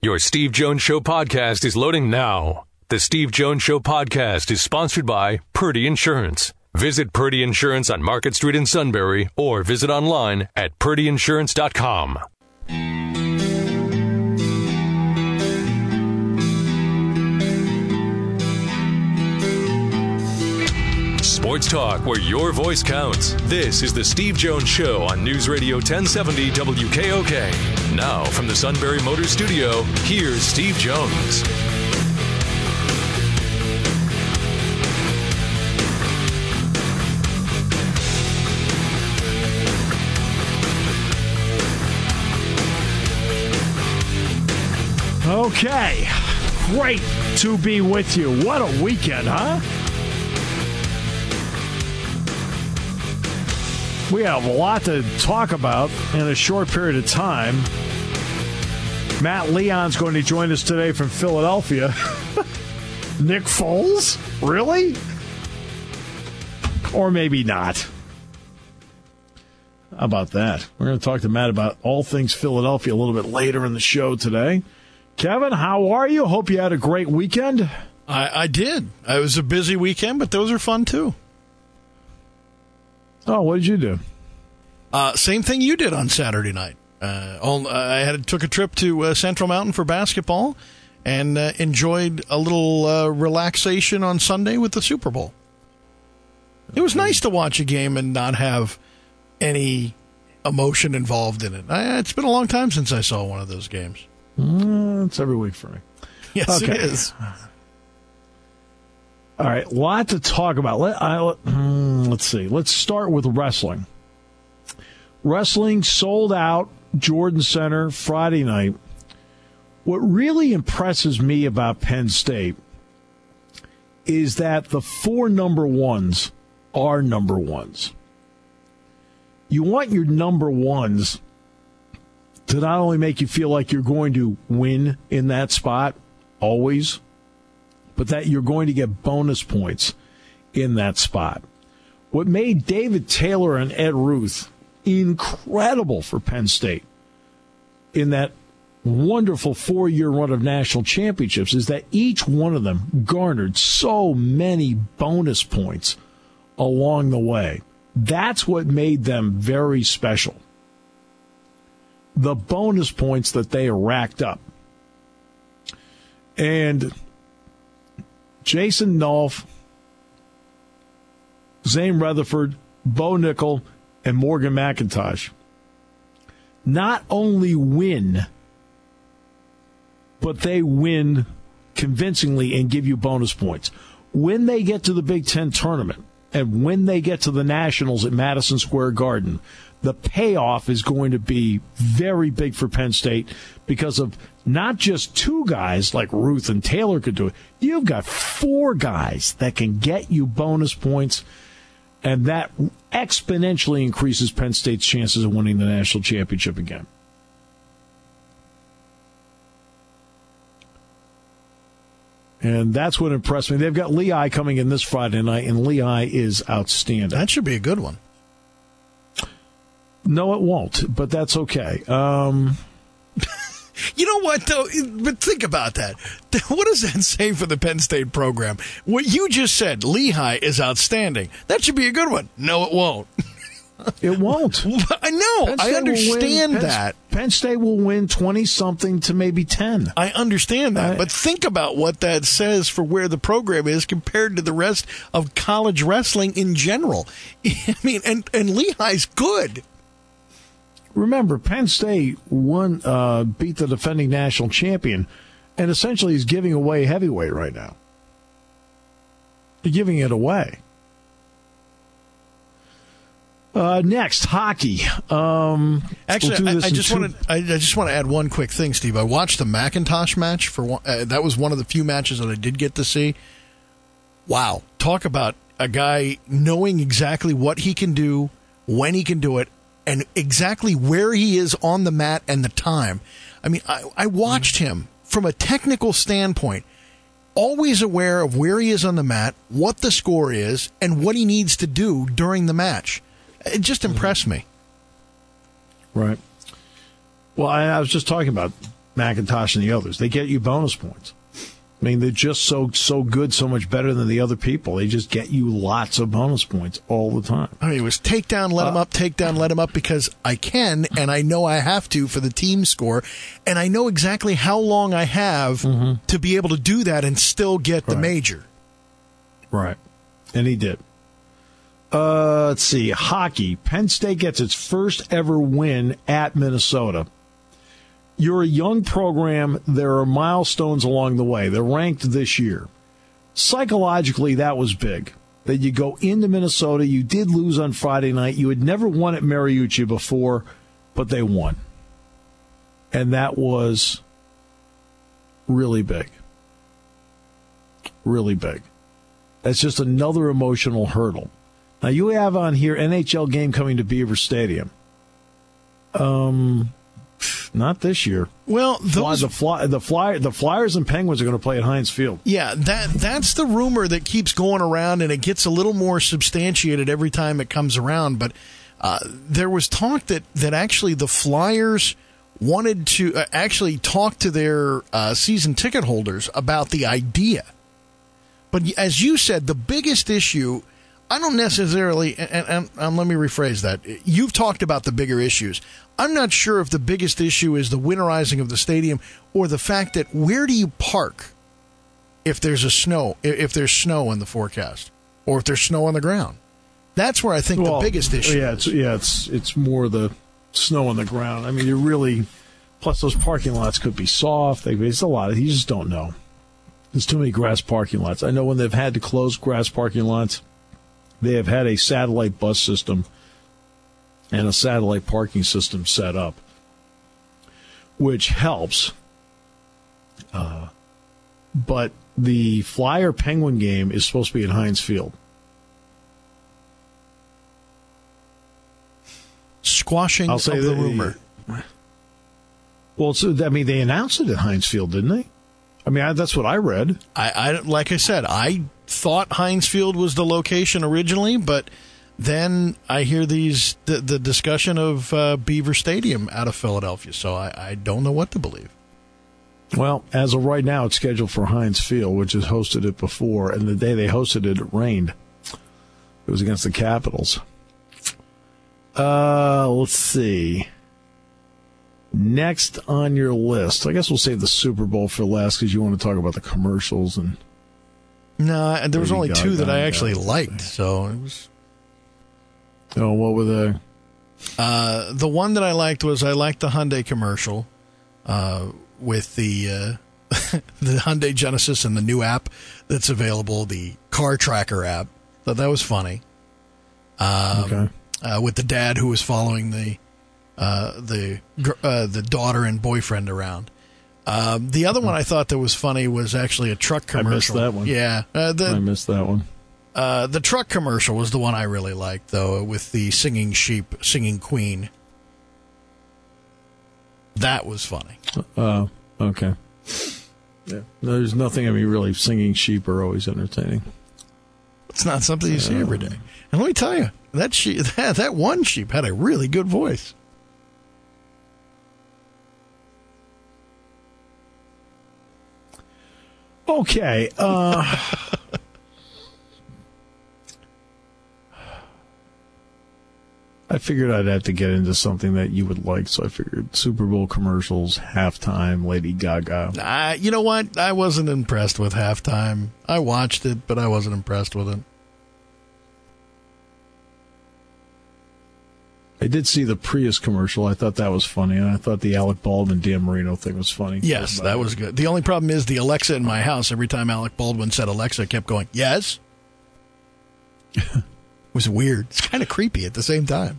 Your Steve Jones Show podcast is loading now. The Steve Jones Show podcast is sponsored by Purdy Insurance. Visit Purdy Insurance on Market Street in Sunbury or visit online at purdyinsurance.com. Sports talk where your voice counts. This is the Steve Jones Show on News Radio 1070 WKOK. Now from the Sunbury Motor Studio, here's Steve Jones. Okay, great to be with you. What a weekend, huh? We have a lot to talk about in a short period of time. Matt Leon's going to join us today from Philadelphia. Nick Foles? Really? Or maybe not. How about that? We're going to talk to Matt about all things Philadelphia a little bit later in the show today. Kevin, how are you? Hope you had a great weekend. I did. It was a busy weekend, but those are fun too. Oh, what did you do? Same thing you did on Saturday night. I took a trip to Central Mountain for basketball and enjoyed a little relaxation on Sunday with the Super Bowl. It was nice to watch a game and not have any emotion involved in it. It's been a long time since I saw one of those games. It's every week for me. Yes, okay. It is. All right, a lot to talk about. Let's see. Let's start with wrestling. Wrestling sold out Jordan Center Friday night. What really impresses me about Penn State is that the four number ones are number ones. You want your number ones to not only make you feel like you're going to win in that spot, always, but that you're going to get bonus points in that spot. What made David Taylor and Ed Ruth incredible for Penn State in that wonderful 4-year run of national championships is that each one of them garnered so many bonus points along the way. That's what made them very special. The bonus points that they racked up. And Jason Nolf, Zane Rutherford, Bo Nickel, and Morgan McIntosh not only win, but they win convincingly and give you bonus points. When they get to the Big Ten tournament and when they get to the Nationals at Madison Square Garden, the payoff is going to be very big for Penn State because of not just two guys like Ruth and Taylor could do it. You've got four guys that can get you bonus points, and that exponentially increases Penn State's chances of winning the national championship again. And that's what impressed me. They've got Lehigh coming in this Friday night, and Lehigh is outstanding. That should be a good one. No, it won't, but that's okay. You know what, though? But think about that. What does that say for the Penn State program? What you just said, Lehigh is outstanding. That should be a good one. No, it won't. It won't. I know. I understand that. Penn State will win 20-something to maybe 10. I understand that. But think about what that says for where the program is compared to the rest of college wrestling in general. I mean, and Lehigh's good. Remember, Penn State beat the defending national champion, and essentially is giving away heavyweight right now. They're giving it away. Next, hockey. Actually, I just want to add one quick thing, Steve. I watched the McIntosh match that was one of the few matches that I did get to see. Wow, talk about a guy knowing exactly what he can do, when he can do it, and exactly where he is on the mat and the time. I mean, I watched him from a technical standpoint, always aware of where he is on the mat, what the score is, and what he needs to do during the match. It just impressed me. Right. Well, I was just talking about McIntosh and the others. They get you bonus points. I mean, they're just so good, so much better than the other people. They just get you lots of bonus points all the time. I mean, it was take down, let him up, take down, let him up, because I can, and I know I have to for the team score, and I know exactly how long I have to be able to do that and still get the major. Right. And he did. Let's see. Hockey. Penn State gets its first ever win at Minnesota. You're a young program. There are milestones along the way. They're ranked this year. Psychologically, that was big. That you go into Minnesota. You did lose on Friday night. You had never won at Mariucci before, but they won. And that was really big. Really big. That's just another emotional hurdle. Now, you have on here NHL game coming to Beaver Stadium. Not this year. Well, the Flyers and Penguins are going to play at Heinz Field. Yeah, that's the rumor that keeps going around, and it gets a little more substantiated every time it comes around. But there was talk that actually the Flyers wanted to actually talk to their season ticket holders about the idea. But as you said, the biggest issue, I don't necessarily, and let me rephrase that. You've talked about the bigger issues. I'm not sure if the biggest issue is the winterizing of the stadium or the fact that where do you park if there's snow in the forecast, or if there's snow on the ground. That's where I think the biggest issue is. It's more the snow on the ground. I mean, you really, plus those parking lots could be soft. It's a lot. You just don't know. There's too many grass parking lots. I know when they've had to close grass parking lots, they have had a satellite bus system and a satellite parking system set up, which helps. But the Flyer-Penguin game is supposed to be at Heinz Field. Squashing of the rumor. Well, they announced it at Heinz Field, didn't they? I mean, that's what I read. I like I said, I thought Heinz Field was the location originally, but then I hear the discussion of Beaver Stadium out of Philadelphia, so I don't know what to believe. Well, as of right now, it's scheduled for Heinz Field, which has hosted it before, and the day they hosted it, it rained. It was against the Capitals. Let's see. Next on your list, I guess we'll save the Super Bowl for last because you want to talk about the commercials. And no, there was only two that I actually liked, so it was. Oh, what were they? The one that I liked was I liked the Hyundai commercial with the the Hyundai Genesis and the new app that's available, the Car Tracker app. So that was funny. Okay. With the dad who was following the daughter and boyfriend around. The other one I thought that was funny was actually a truck commercial. I missed that one. Yeah, I missed that one. The truck commercial was the one I really liked, though, with the singing sheep, singing Queen. That was funny. Okay. Yeah. There's nothing. I mean, really, singing sheep are always entertaining. It's not something you see every day. And let me tell you, that one sheep had a really good voice. Okay. I figured I'd have to get into something that you would like, so I figured Super Bowl commercials, halftime, Lady Gaga. You know what? I wasn't impressed with halftime. I watched it, but I wasn't impressed with it. I did see the Prius commercial. I thought that was funny, and I thought the Alec Baldwin, Dan Marino thing was funny. Yes, that was good. The only problem is the Alexa in my house, every time Alec Baldwin said Alexa, kept going, yes? It was weird. It's kind of creepy at the same time.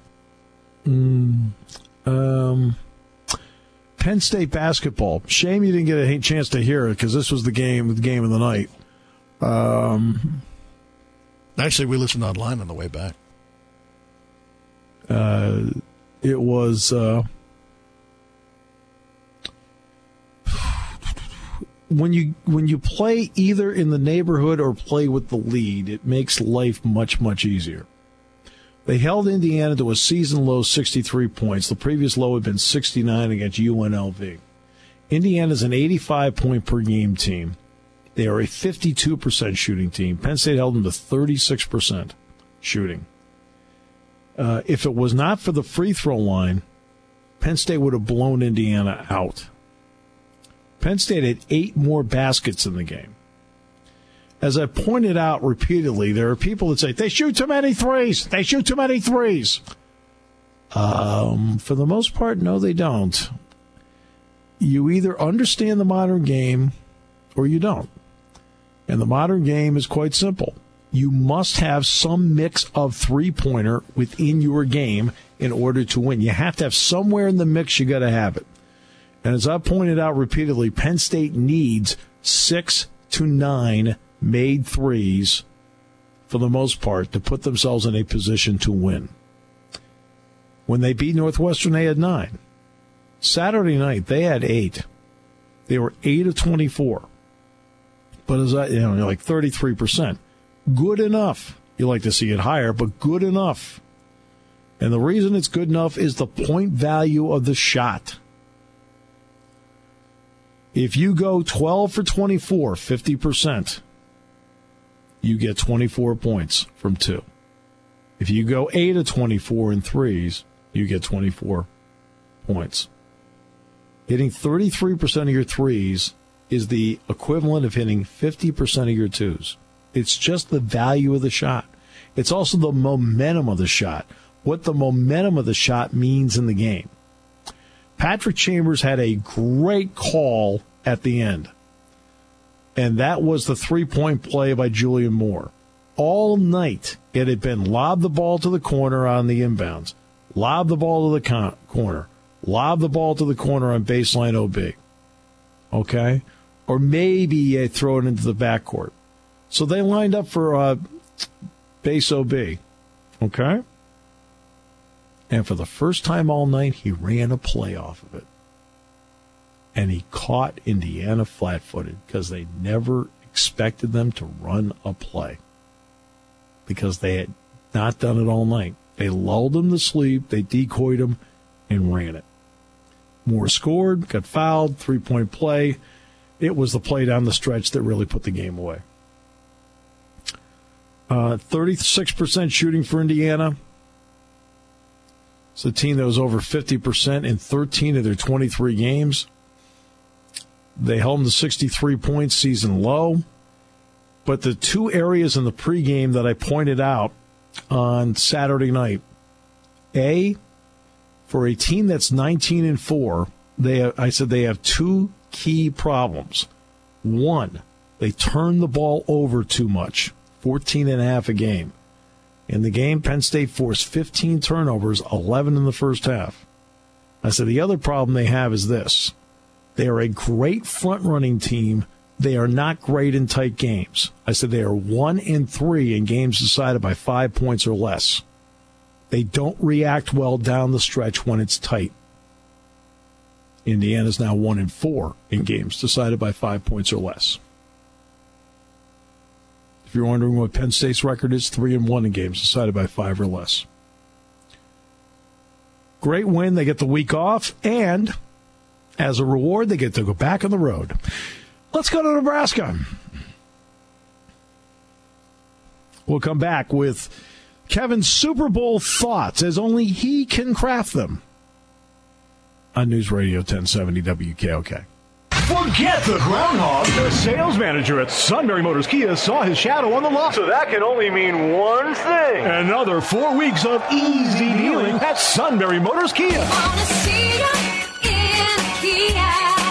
Penn State basketball. Shame you didn't get a chance to hear it, because this was the game of the night. Actually, we listened online on the way back. It was when you play either in the neighborhood or play with the lead, it makes life much, much easier. They held Indiana to a season low 63 points. The previous low had been 69 against UNLV. Indiana's an 85-point-per-game team. They are a 52% shooting team. Penn State held them to 36% shooting. If it was not for the free throw line, Penn State would have blown Indiana out. Penn State had 8 more baskets in the game. As I pointed out repeatedly, there are people that say, they shoot too many threes. They shoot too many threes. For the most part, no, they don't. You either understand the modern game or you don't. And the modern game is quite simple. You must have some mix of three-pointer within your game in order to win. You have to have somewhere in the mix, you got to have it. And as I pointed out repeatedly, Penn State needs 6 to 9 made threes for the most part to put themselves in a position to win. When they beat Northwestern, they had 9. Saturday night, they had 8. They were 8 of 24. But as like 33%. Good enough. You like to see it higher, but good enough. And the reason it's good enough is the point value of the shot. If you go 12 for 24, 50%, you get 24 points from 2. If you go 8 of 24 in threes, you get 24 points. Hitting 33% of your threes is the equivalent of hitting 50% of your twos. It's just the value of the shot. It's also the momentum of the shot, what the momentum of the shot means in the game. Patrick Chambers had a great call at the end, and that was the three-point play by Julian Moore. All night, it had been lob the ball to the corner on the inbounds, lob the ball to the corner, lob the ball to the corner on baseline OB. Okay? Or maybe throw it into the backcourt. So they lined up for base OB. Okay? And for the first time all night, he ran a play off of it. And he caught Indiana flat-footed because they never expected them to run a play. Because they had not done it all night. They lulled him to sleep, they decoyed him, and ran it. Moore scored, got fouled, three-point play. It was the play down the stretch that really put the game away. 36% shooting for Indiana. It's a team that was over 50% in 13 of their 23 games. They held them to 63 points, season low. But the two areas in the pregame that I pointed out on Saturday night, for a team that's 19-4, I said they have two key problems. One, they turn the ball over too much, 14.5 a game. In the game, Penn State forced 15 turnovers, 11 in the first half. I said the other problem they have is this. They are a great front-running team. They are not great in tight games. I said they are 1-3 in games decided by 5 points or less. They don't react well down the stretch when it's tight. Indiana's now 1-4 in games decided by 5 points or less. If you're wondering what Penn State's record is, 3-1 in games decided by 5 or less. Great win. They get the week off, and as a reward, they get to go back on the road. Let's go to Nebraska. We'll come back with Kevin's Super Bowl thoughts, as only he can craft them, on News Radio 1070 WKOK. Forget the groundhog. The sales manager at Sunbury Motors Kia saw his shadow on the lot. So that can only mean one thing. Another 4 weeks of easy dealing at Sunbury Motors Kia. Wanna see ya in Kia.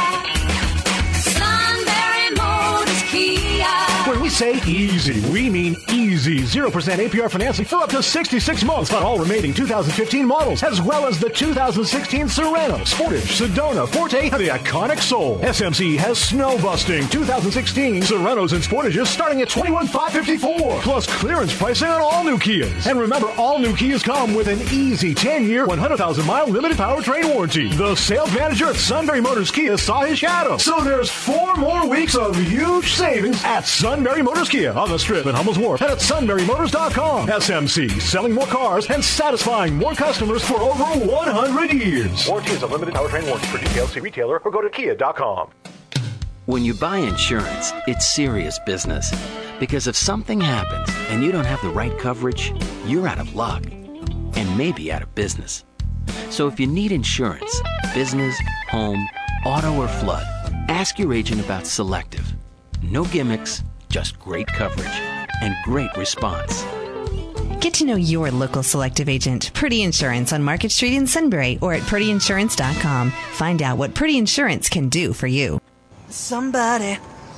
Sunbury Motors Kia. When we say easy, we mean easy. 0% APR financing for up to 66 months on all remaining 2015 models, as well as the 2016 Sereno, Sportage, Sedona, Forte, and the iconic Soul. SMC has snow busting 2016 Serenos and Sportages starting at $21,554, plus clearance pricing on all new Kias. And remember, all new Kias come with an easy 10-year, 100,000-mile limited powertrain warranty. The sales manager at Sunbury Motors Kia saw his shadow. So there's 4 more weeks of huge savings at Sunbury Motors Kia on the Strip in Hummel's Wharf and at sunburymotors.com. SMC, selling more cars and satisfying more customers for over 100 years. Warranty is a limited powertrain warranty. For details, see retailer or go to kia.com. When you buy insurance, it's serious business. Because if something happens and you don't have the right coverage, you're out of luck. And maybe out of business. So if you need insurance, business, home, auto, or flood, ask your agent about Selective. No gimmicks, just great coverage and great response. Get to know your local Selective agent, Purdy Insurance, on Market Street in Sunbury or at PurdyInsurance.com. Find out what Purdy Insurance can do for you. Somebody,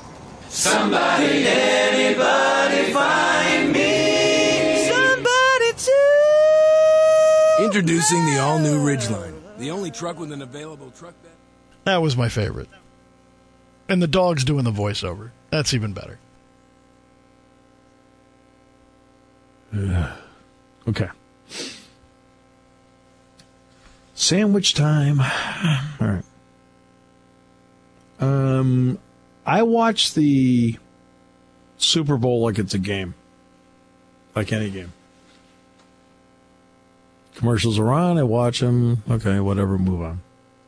anybody find me? Somebody to... Introducing the all-new Ridgeline, the only truck with an available truck bed. That was my favorite. And the dog's doing the voiceover. That's even better. Okay. Sandwich time. All right. I watch the Super Bowl like it's a game. Like any game. Commercials are on, I watch them. Okay, whatever, move on.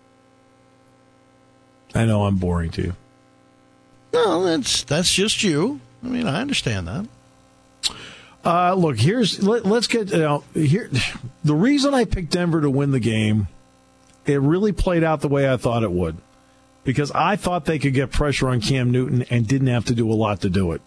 I know I'm boring to you. No, that's just you. I mean, I understand that. Look, let's get here. The reason I picked Denver to win the game, it really played out the way I thought it would, because I thought they could get pressure on Cam Newton and didn't have to do a lot to do it.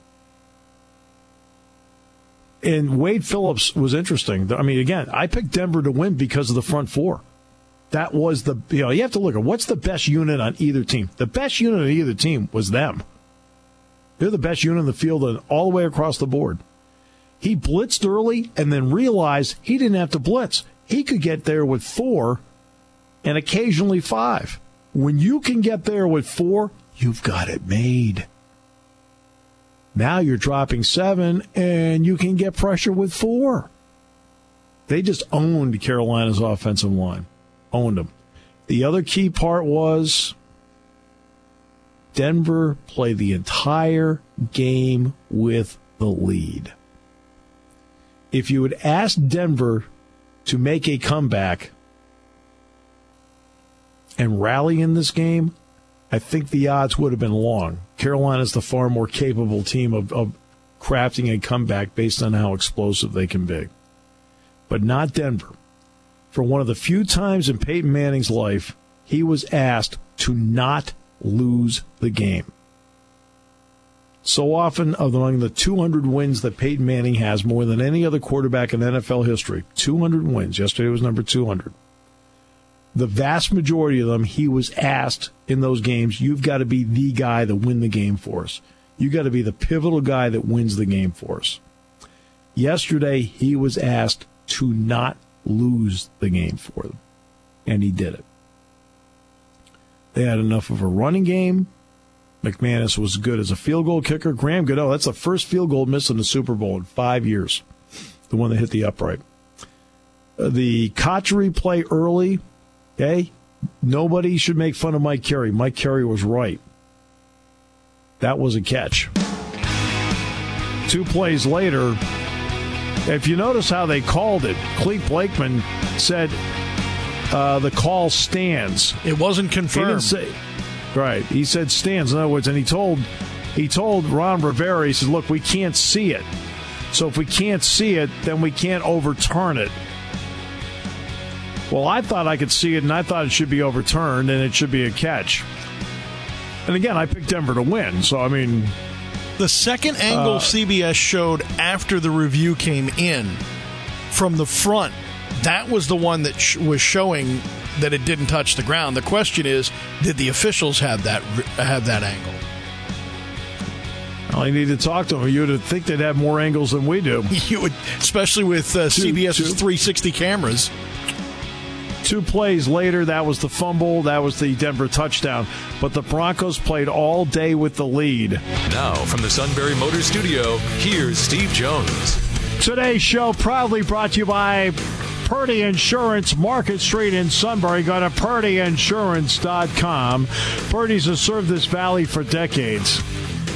And Wade Phillips was interesting. I mean, again, I picked Denver to win because of the front four. That was you have to look at what's the best unit on either team. The best unit on either team was them. They're the best unit in the field and all the way across the board. He blitzed early and then realized he didn't have to blitz. He could get there with 4 and occasionally 5. When you can get there with 4, you've got it made. Now you're dropping 7 and you can get pressure with 4. They just owned Carolina's offensive line. Owned them. The other key part was Denver played the entire game with the lead. If you had asked Denver to make a comeback and rally in this game, I think the odds would have been long. Carolina's the far more capable team of crafting a comeback based on how explosive they can be. But not Denver. For one of the few times in Peyton Manning's life, he was asked to not lose the game. So often, among the 200 wins that Peyton Manning has, more than any other quarterback in NFL history, 200 wins. Yesterday was number 200. The vast majority of them, he was asked in those games, you've got to be the guy to win the game for us. You've got to be the pivotal guy that wins the game for us. Yesterday, he was asked to not lose the game for them, and he did it. They had enough of a running game. McManus was good as a field goal kicker. Graham Gano, that's the first field goal missed in the Super Bowl in 5 years, the one that hit the upright. The Cotchery play early, okay? Nobody should make fun of Mike Carey. Mike Carey was right. That was a catch. 2 plays later, if you notice how they called it, Clete Blakeman said the call stands. It wasn't confirmed. He didn't say, right. He said stands. In other words, and he told Ron Rivera, he said, look, we can't see it. So if we can't see it, then we can't overturn it. Well, I thought I could see it, and I thought it should be overturned, and it should be a catch. And again, I picked Denver to win. So, I mean, the second angle CBS showed after the review came in from the front, that was the one that was showing that it didn't touch the ground. The question is, did the officials have that angle? Well, I need to talk to them. You would think they'd have more angles than we do. You would, especially with CBS's 360 cameras. 2 plays later, that was the fumble. That was the Denver touchdown. But the Broncos played all day with the lead. Now, from the Sunbury Motors Studio, here's Steve Jones. Today's show proudly brought to you by Purdy Insurance, Market Street in Sunbury. Go to PurdyInsurance.com. Purdy's has served this valley for decades.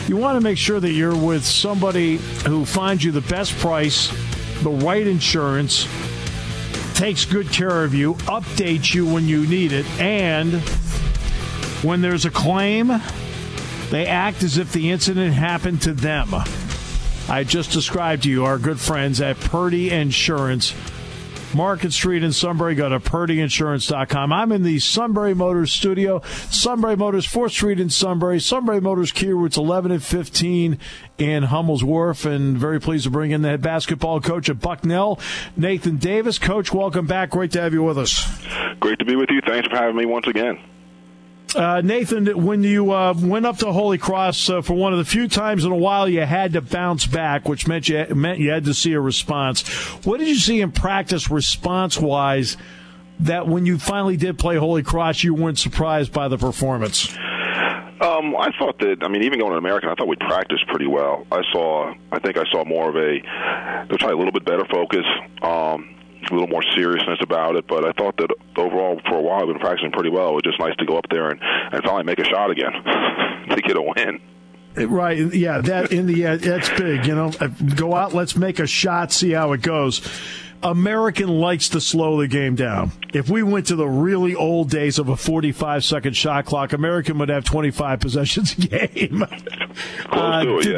You want to make sure that you're with somebody who finds you the best price, the right insurance, takes good care of you, updates you when you need it, and when there's a claim, they act as if the incident happened to them. I just described to you our good friends at Purdy Insurance. Market Street in Sunbury. Go to PurdyInsurance.com. I'm in the Sunbury Motors studio. Sunbury Motors, 4th Street in Sunbury. Sunbury Motors Kia routes 11 and 15 in Hummel's Wharf. And very pleased to bring in the head basketball coach at Bucknell, Nathan Davis. Coach, welcome back. Great to have you with us. Great to be with you. Thanks for having me once again. Nathan, when you went up to Holy Cross for one of the few times in a while you had to bounce back, which meant you had to see a response. What did you see in practice response-wise that when you finally did play Holy Cross, you weren't surprised by the performance? I thought that, even going to American, I thought we practiced pretty well. I think I saw more of they'll try a little bit better focus, a little more seriousness about it, but I thought that overall for a while we've been practicing pretty well. It was just nice to go up there and finally make a shot again to get a win. Right, yeah, that in the end, that's big, Go out, let's make a shot, see how it goes. American likes to slow the game down. If we went to the really old days of a 45-second shot clock, American would have 25 possessions a game. Did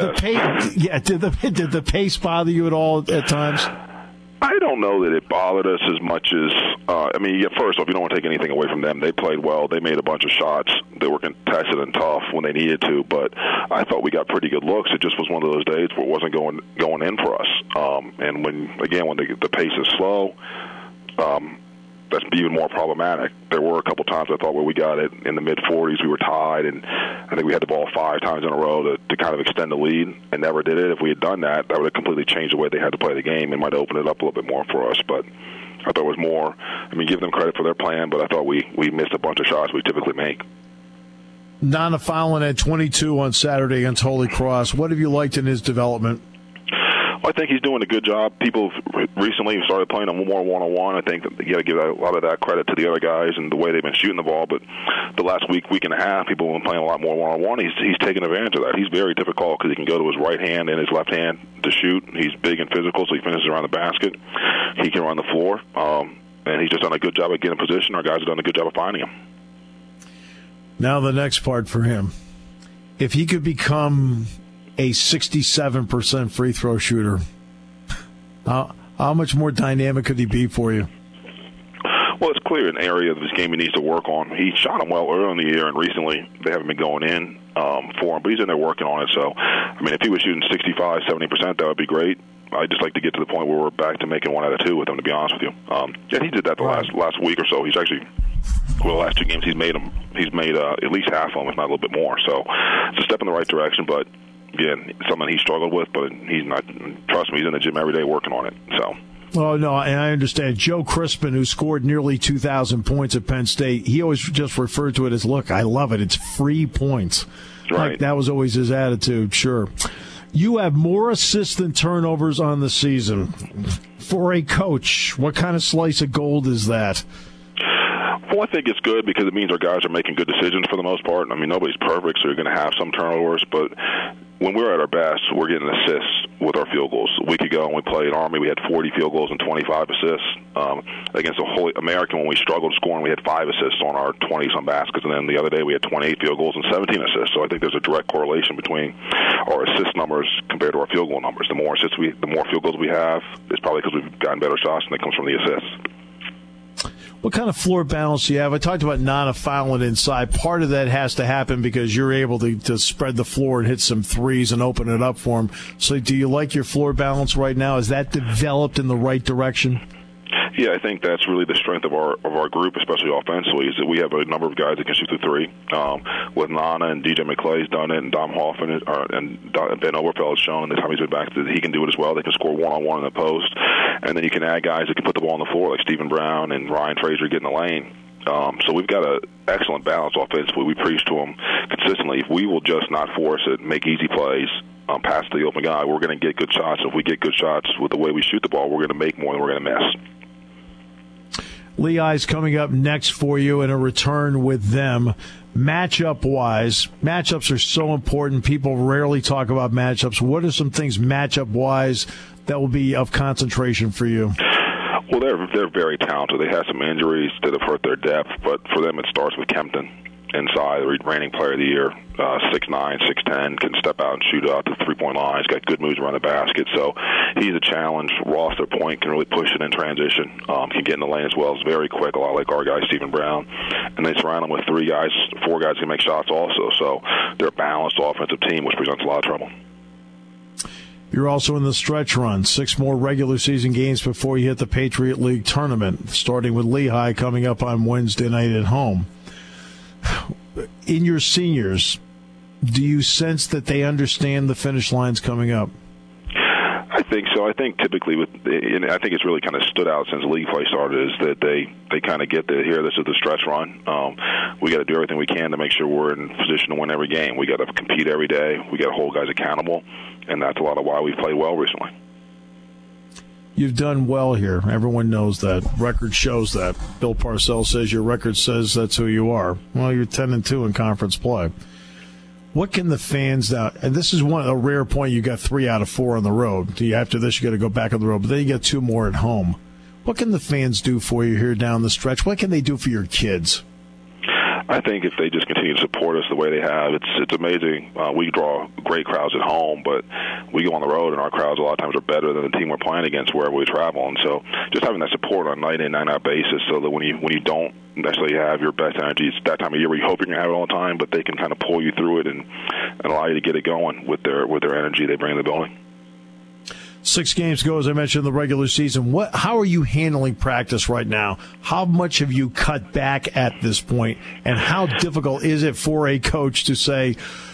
the pace bother you at all at times? I don't know that it bothered us as much as, first off, you don't want to take anything away from them. They played well. They made a bunch of shots that were contested and tough when they needed to, but I thought we got pretty good looks. It just was one of those days where it wasn't going in for us. And when the pace is slow, that's even more problematic. There were a couple times I thought where we got it in the mid-40s. We were tied, and I think we had the ball 5 times in a row to kind of extend the lead and never did it. If we had done that, that would have completely changed the way they had to play the game and might have opened it up a little bit more for us. But I thought it was more, give them credit for their plan, but I thought we missed a bunch of shots we typically make. Nana Fallon had 22 on Saturday against Holy Cross. What have you liked in his development? I think he's doing a good job. People recently started playing him more one-on-one. I think that you got to give a lot of that credit to the other guys and the way they've been shooting the ball. But the last week and a half, people have been playing a lot more one-on-one. He's taking advantage of that. He's very difficult because he can go to his right hand and his left hand to shoot. He's big and physical, so he finishes around the basket. He can run the floor, and he's just done a good job of getting in position. Our guys have done a good job of finding him. Now the next part for him. If he could become a 67% free throw shooter, how much more dynamic could he be for you? Well, it's clear an area of his game he needs to work on. He shot him well early in the year, and recently they haven't been going in for him, but he's in there working on it. So, if he was shooting 65, 70%, that would be great. I'd just like to get to the point where we're back to making 1 out of 2 with him, to be honest with you. He did that the last week or so. He's actually, the last 2 games he's made at least half of them, if not a little bit more. So it's a step in the right direction, but again, something he struggled with, but he's not. Trust me, he's in the gym every day working on it. So. Oh, no, and I understand. Joe Crispin, who scored nearly 2,000 points at Penn State, he always just referred to it as, look, I love it. It's free points. Right. Like, that was always his attitude, sure. You have more assists than turnovers on the season. For a coach, what kind of slice of gold is that? Well, I think it's good because it means our guys are making good decisions for the most part. Nobody's perfect, so you're going to have some turnovers, but when we're at our best, we're getting assists with our field goals. A week ago when we played Army, we had 40 field goals and 25 assists. Against the Holy American, when we struggled scoring, we had 5 assists on our 20-some baskets, and then the other day we had 28 field goals and 17 assists. So I think there's a direct correlation between our assist numbers compared to our field goal numbers. The more field goals we have, it's probably because we've gotten better shots, and it comes from the assists. What kind of floor balance do you have? I talked about Nana Fallon inside. Part of that has to happen because you're able to spread the floor and hit some threes and open it up for him. So do you like your floor balance right now? Is that developed in the right direction? Yeah, I think that's really the strength of our group, especially offensively, is that we have a number of guys that can shoot the three. With Nana and DJ McClay's done it, and Dom Hoffman and Ben Oberfeld has shown in the time he's been back that he can do it as well. They can score one-on-one in the post, and then you can add guys that can put the ball on the floor, like Stephen Brown and Ryan Frazier get in the lane. So we've got an excellent balance offensively. We preach to them consistently. If we will just not force it, make easy plays, pass to the open guy, we're going to get good shots. If we get good shots with the way we shoot the ball, we're going to make more than we're going to miss. Lehigh's coming up next for you in a return with them. Matchup-wise, matchups are so important. People rarely talk about matchups. What are some things matchup-wise that will be of concentration for you? Well, they're very talented. They have some injuries that have hurt their depth, but for them it starts with Kempton. Inside, the reigning player of the year, 6'9", 6'10", can step out and shoot out the three-point line. He's got good moves around the basket, so he's a challenge. Ross, their point, can really push it in transition. Can get in the lane as well. He's very quick, a lot like our guy, Stephen Brown. And they surround him with 4 guys who can make shots also. So they're a balanced offensive team, which presents a lot of trouble. You're also in the stretch run. 6 more regular season games before you hit the Patriot League tournament, starting with Lehigh coming up on Wednesday night at home. In your seniors, do you sense that they understand the finish lines coming up? I think so. I think typically and I think it's really kind of stood out since league play started, is that they kind of get that here, this is the stretch run. We got to do everything we can to make sure we're in position to win every game. We got to compete every day. We got to hold guys accountable, and that's a lot of why we've played well recently. You've done well here. Everyone knows that. Record shows that. Bill Parcells says your record says that's who you are. Well, you're 10-2 in conference play. What can the fans now? And this is a rare point. You got 3 out of 4 on the road. After this, you got to go back on the road. But then you get 2 more at home. What can the fans do for you here down the stretch? What can they do for your kids? I think if they just continue to support us the way they have, it's amazing. We draw great crowds at home, but we go on the road, and our crowds a lot of times are better than the team we're playing against wherever we travel. And so just having that support on a night in, night out basis, so that when you don't necessarily have your best energy, it's that time of year where you hope you're going to have it all the time, but they can kind of pull you through it and allow you to get it going with their energy they bring in the building. 6 games go, as I mentioned, in the regular season. How are you handling practice right now? How much have you cut back at this point? And how difficult is it for a coach to say,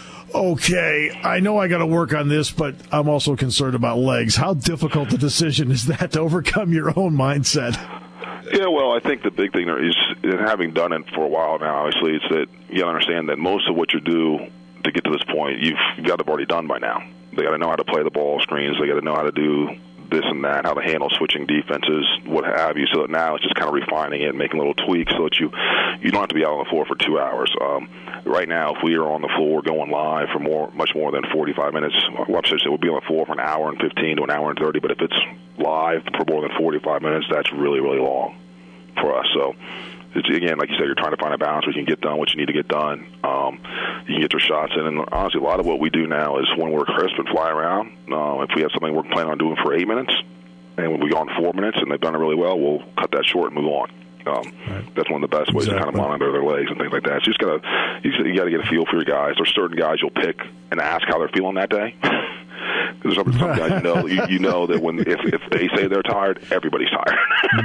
okay, I know I got to work on this, but I'm also concerned about legs? How difficult a decision is that to overcome your own mindset? Yeah, well, I think the big thing there is, and having done it for a while now, obviously, it's that you got to understand that most of what you do to get to this point, you've got to have already done by now. They got to know how to play the ball screens. They got to know how to do this and that, how to handle switching defenses, what have you. So that now it's just kind of refining it and making little tweaks so that you don't have to be out on the floor for 2 hours. Right now, if we are on the floor going live for much more than 45 minutes, well, I should say we'll be on the floor for an hour and 15 to an hour and 30. But if it's live for more than 45 minutes, that's really, really long for us. So it's, again, like you said, you're trying to find a balance where you can get done what you need to get done. You can get your shots in. And honestly, a lot of what we do now is when we're crisp and fly around, if we have something we're planning on doing for 8 minutes, and when we go on 4 minutes and they've done it really well, we'll cut that short and move on. Right. That's one of the best ways to kind of monitor their legs and things like that. So you got to get a feel for your guys. There's certain guys you'll pick and ask how they're feeling that day. There's some guys you know that if they say they're tired, everybody's tired.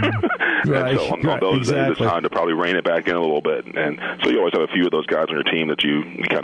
Right. And so on those days, it's time to probably rein it back in a little bit. And so you always have a few of those guys on your team that you kind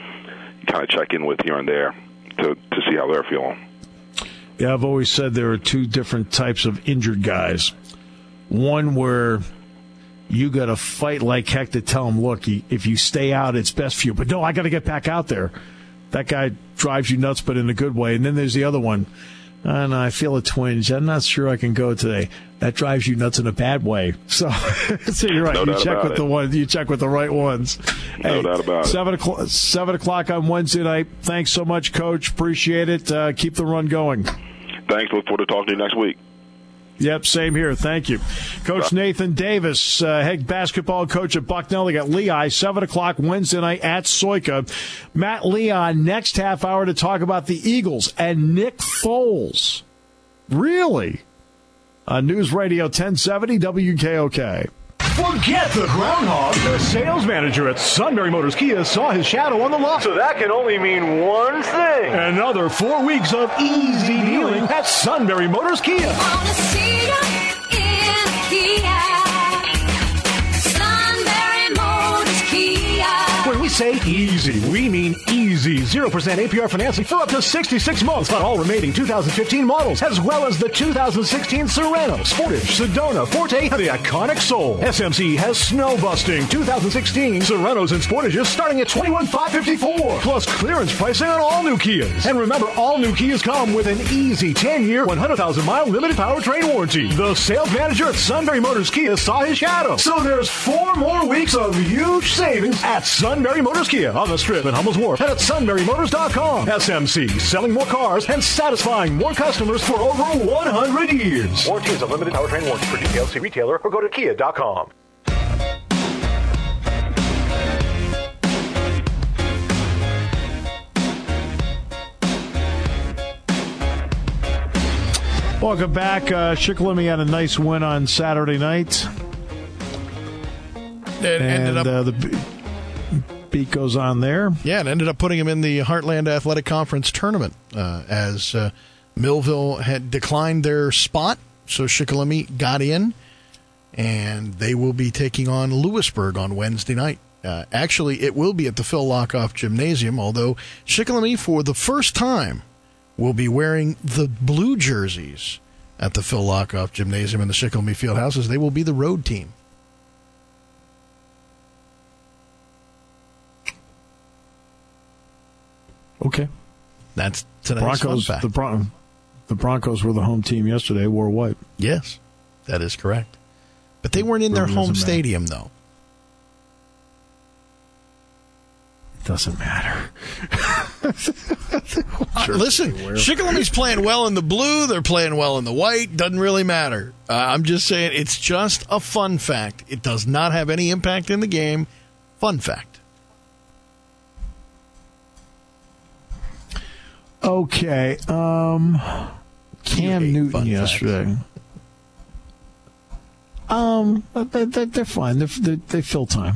of check in with here and there to see how they're feeling. Yeah, I've always said there are 2 different types of injured guys. One where you got to fight like heck to tell them, look, if you stay out, it's best for you. But no, I got to get back out there. That guy drives you nuts, but in a good way. And then there's the other one. And I feel a twinge. I'm not sure I can go today. That drives you nuts in a bad way. So you're right. No you check with the ones. You check with the right ones. No doubt about it. 7 o'clock on Wednesday night. Thanks so much, Coach. Appreciate it. Keep the run going. Thanks. Look forward to talking to you next week. Yep, same here. Thank you. Coach Nathan Davis, head basketball coach at Bucknell. They got Lehigh, 7 o'clock Wednesday night at Soika. Matt Leon, next half hour to talk about the Eagles and Nick Foles. Really? On News Radio 1070 WKOK. Forget the groundhog. The sales manager at Sunbury Motors Kia saw his shadow on the lot. So that can only mean one thing. Another 4 weeks of easy dealing at Sunbury Motors Kia. Wanna see ya in Kia. Sunbury Motors Kia. When we say easy, we mean easy. easy 0% APR financing for up to 66 months on all remaining 2015 models, as well as the 2016 Serrano, Sportage, Sedona, Forte, and the iconic Soul. SMC has snow busting 2016 Serranos and Sportages starting at $21,554, plus clearance pricing on all new Kias. And remember, all new Kias come with an easy 10-year, 100,000-mile limited powertrain warranty. The sales manager at Sunbury Motors Kia saw his shadow. So there's 4 more weeks of huge savings at Sunbury Motors Kia on the Strip at Hummel's Wharf and at sunburymotors.com. SMC, selling more cars and satisfying more customers for over 100 years. Warranty is a limited powertrain warranty. For details, see retailer or go to kia.com. Welcome back. Shikellamy had a nice win on Saturday night. The beat goes on there. Yeah, it ended up putting him in the Heartland Athletic Conference tournament as Millville had declined their spot, so Shikellamy got in, and they will be taking on Lewisburg on Wednesday night. Actually, it will be at the Phil Lockoff Gymnasium, although Shikellamy, for the first time, will be wearing the blue jerseys at the Phil Lockoff Gymnasium in the Shikellamy Fieldhouse, as they will be the road team. Okay. That's tonight's fun fact. The Broncos were the home team yesterday, wore white. Yes, that is correct. But they weren't in their home stadium, though. It doesn't matter. Sure. Listen, Shikelamy's playing well in the blue. They're playing well in the white. Doesn't really matter. I'm just saying it's just a fun fact. It does not have any impact in the game. Fun fact. Okay. Cam Newton yesterday. They're fine. They fill time.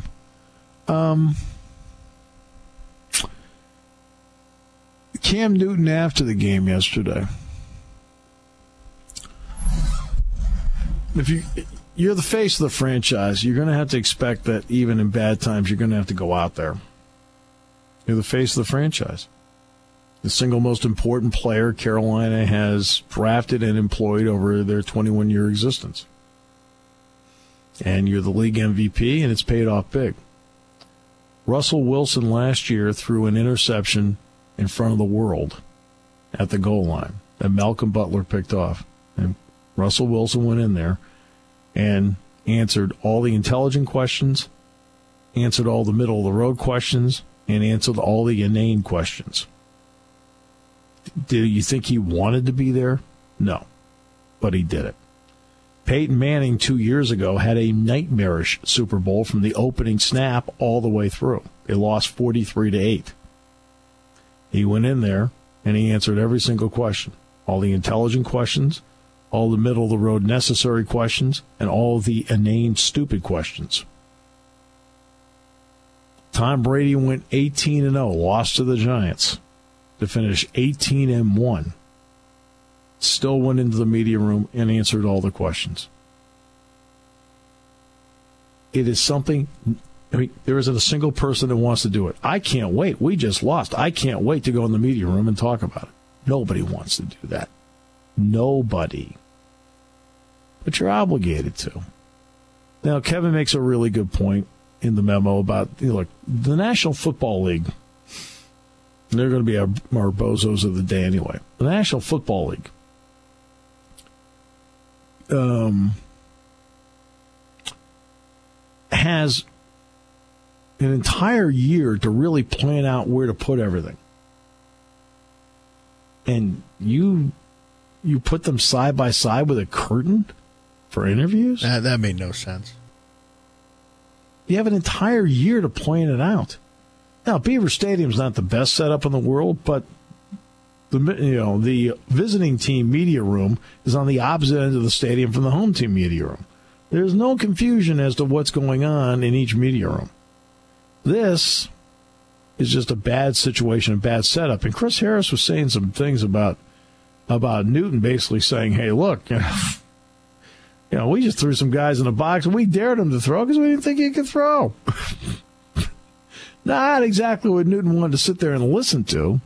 Cam Newton after the game yesterday. If you're the face of the franchise, you're going to have to expect that even in bad times, you're going to have to go out there. You're the face of the franchise. The single most important player Carolina has drafted and employed over their 21-year existence. And you're the league MVP, and it's paid off big. Russell Wilson last year threw an interception in front of the world at the goal line that Malcolm Butler picked off. And Russell Wilson went in there and answered all the intelligent questions, answered all the middle-of-the-road questions, and answered all the inane questions. Do you think he wanted to be there? No. But he did it. Peyton Manning 2 years ago had a nightmarish Super Bowl from the opening snap all the way through. They lost 43-8. He went in there and he answered every single question. All the intelligent questions, all the middle-of-the-road necessary questions, and all the inane, stupid questions. Tom Brady went 18-0, lost to the Giants to finish 18-1. Still went into the media room and answered all the questions. It is something, I mean, there isn't a single person that wants to do it. I can't wait. We just lost. I can't wait to go in the media room and talk about it. Nobody wants to do that. Nobody. But you're obligated to. Now, Kevin makes a really good point in the memo about, look, the National Football League, they're going to be our bozos of the day anyway. The National Football League has an entire year to really plan out where to put everything. And you put them side by side with a curtain for interviews? That made no sense. You have an entire year to plan it out. Now, Beaver Stadium's not the best setup in the world, but the visiting team media room is on the opposite end of the stadium from the home team media room. There's no confusion as to what's going on in each media room. This is just a bad situation, a bad setup. And Chris Harris was saying some things about Newton, basically saying, hey, look, we just threw some guys in a box and we dared him to throw because we didn't think he could throw. Not exactly what Newton wanted to sit there and listen to.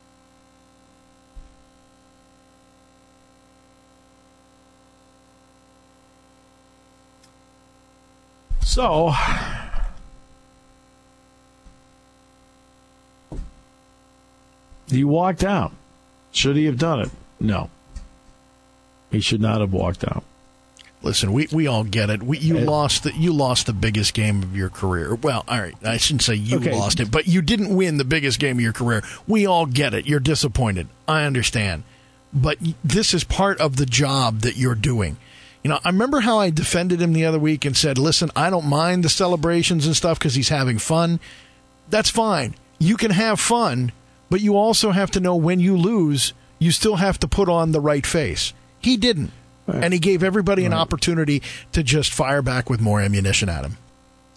So, he walked out. Should he have done it? No. He should not have walked out. Listen, we all get it. You lost the biggest game of your career. Well, all right, I shouldn't say you lost it, but you didn't win the biggest game of your career. We all get it. You're disappointed. I understand. But this is part of the job that you're doing. You know, I remember how I defended him the other week and said, listen, I don't mind the celebrations and stuff because he's having fun. That's fine. You can have fun, but you also have to know when you lose, you still have to put on the right face. He didn't. Right. And he gave everybody an opportunity to just fire back with more ammunition at him.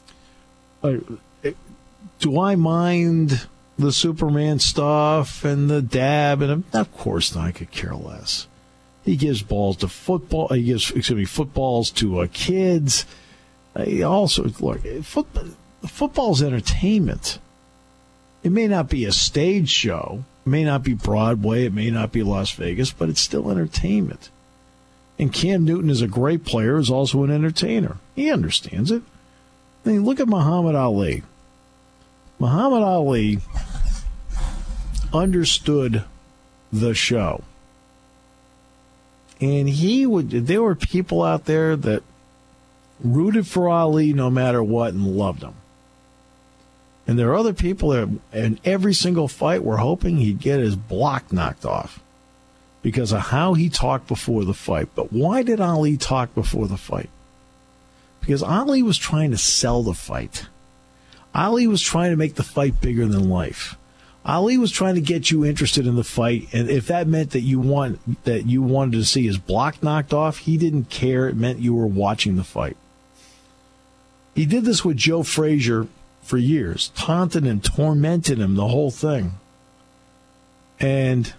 Do I mind the Superman stuff and the dab? And of course not. I could care less. He gives balls to football. He gives, footballs to kids. He also, look, football's entertainment. It may not be a stage show. It may not be Broadway. It may not be Las Vegas, but it's still entertainment. And Cam Newton is a great player, is also an entertainer. He understands it. I mean, look at Muhammad Ali. Muhammad Ali understood the show. And there were people out there that rooted for Ali no matter what and loved him. And there are other people that in every single fight were hoping he'd get his block knocked off because of how he talked before the fight. But why did Ali talk before the fight? Because Ali was trying to sell the fight. Ali was trying to make the fight bigger than life. Ali was trying to get you interested in the fight, and if that meant that you wanted to see his block knocked off, he didn't care. It meant you were watching the fight. He did this with Joe Frazier for years, taunted and tormented him, the whole thing. And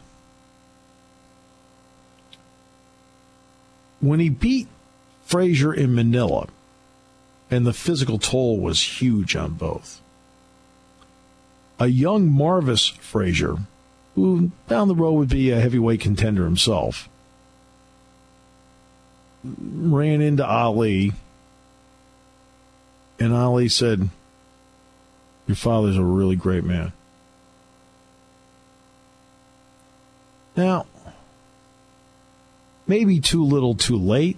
when he beat Frazier in Manila, and the physical toll was huge on both, a young Marvis Frazier, who down the road would be a heavyweight contender himself, ran into Ali, and Ali said, "Your father's a really great man." Now, maybe too little too late,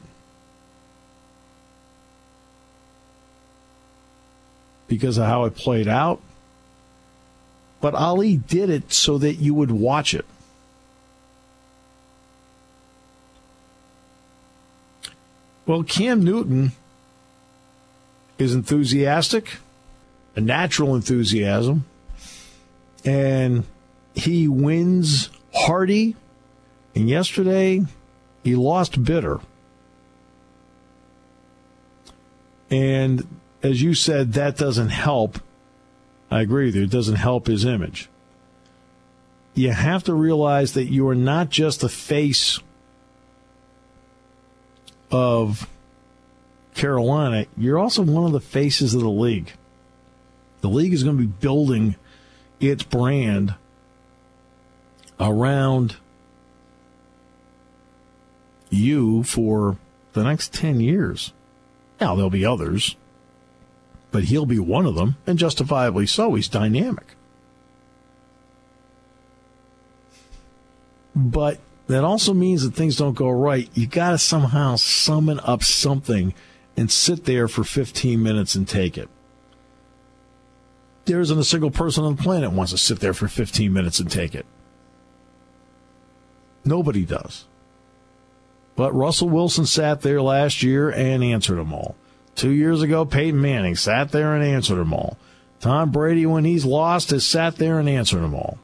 because of how it played out. But Ali did it so that you would watch it. Well, Cam Newton is enthusiastic, a natural enthusiasm, and he wins hearty. And yesterday, he lost bitter. And as you said, that doesn't help. I agree with you. It doesn't help his image. You have to realize that you are not just the face of Carolina. You're also one of the faces of the league. The league is going to be building its brand around you for the next 10 years. Now, there'll be others, but he'll be one of them, and justifiably so. He's dynamic. But that also means that things don't go right. You got to somehow summon up something and sit there for 15 minutes and take it. There isn't a single person on the planet who wants to sit there for 15 minutes and take it. Nobody does. But Russell Wilson sat there last year and answered them all. 2 years ago, Peyton Manning sat there and answered them all. Tom Brady, when he's lost, has sat there and answered them all.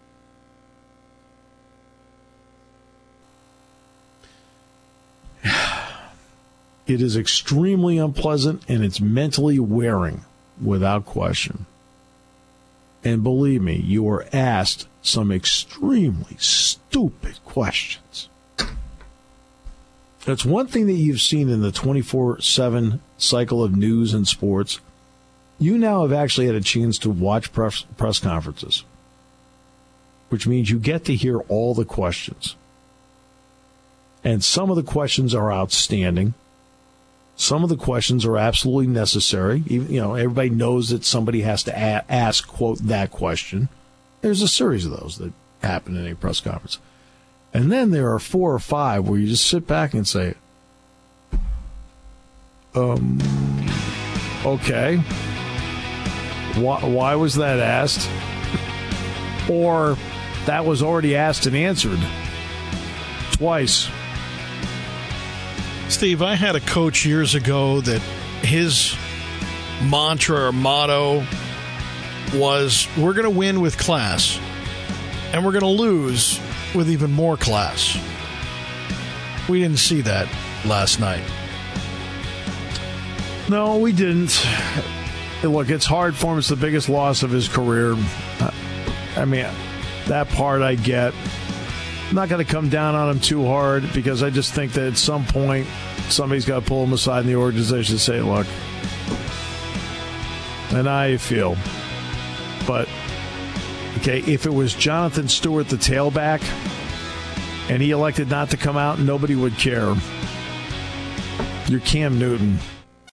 It is extremely unpleasant, and it's mentally wearing, without question. And believe me, you are asked some extremely stupid questions. That's one thing that you've seen in the 24/7 cycle of news and sports. You now have actually had a chance to watch press conferences, which means you get to hear all the questions. And some of the questions are outstanding. Some of the questions are absolutely necessary. Everybody knows that somebody has to ask, quote, that question. There's a series of those that happen in a press conference. And then there are 4 or 5 where you just sit back and say, okay, why was that asked? Or that was already asked and answered twice. Steve, I had a coach years ago that his mantra or motto was, we're going to win with class, and we're going to lose with even more class. We didn't see that last night. No, we didn't. Look, it's hard for him. It's the biggest loss of his career. I mean, that part I get. I'm not going to come down on him too hard because I just think that at some point somebody's got to pull him aside in the organization and say, look, and I feel. But, okay, if it was Jonathan Stewart, the tailback, and he elected not to come out, nobody would care. You're Cam Newton.